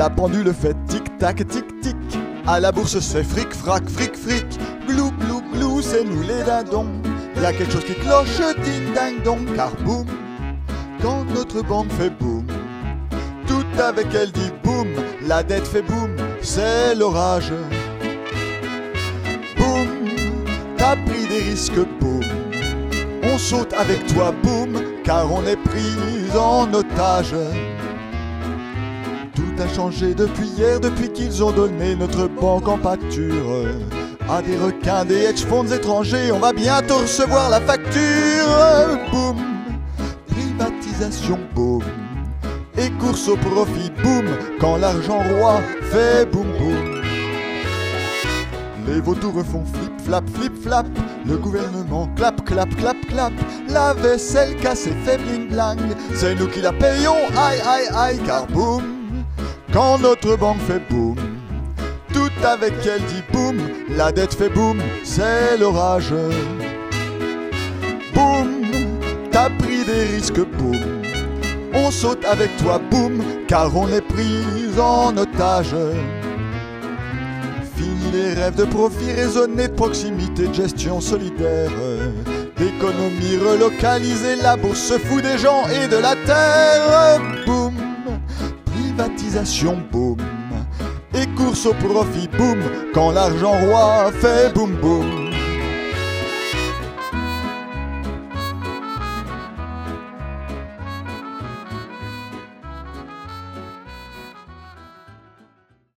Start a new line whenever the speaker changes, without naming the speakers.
La pendule fait tic-tac, tic-tic. À la bourse c'est fric-frac, fric-fric. Glou, glou, glou, c'est nous les dindons. Y a quelque chose qui cloche, ding-ding-dong. Car boum, quand notre banque fait boum, tout avec elle dit boum. La dette fait boum, c'est l'orage. Boum, t'as pris des risques, boum. On saute avec toi, boum, car on est pris en otage. Tout a changé depuis hier, depuis qu'ils ont donné notre banque en pâture à des requins, des hedge funds étrangers. On va bientôt recevoir la facture. Boum, privatisation, boum, et course au profit, boum, quand l'argent roi fait boum boum. Les vautours font flip flap, flip flap. Le gouvernement clap, clap, clap, clap. La vaisselle cassée fait bling blang. C'est nous qui la payons, aïe, aïe, aïe. Car boum, quand notre banque fait boum, tout avec elle dit boum. La dette fait boum, c'est l'orage. Boum, t'as pris des risques, boum. On saute avec toi, boum, car on est pris en otage. Fini les rêves de profit raisonné, de proximité, de gestion solidaire, d'économie relocalisée. La bourse se fout des gens et de la terre. Boum, privatisation, boum, et course au profit, boum, quand l'argent roi fait boum boum.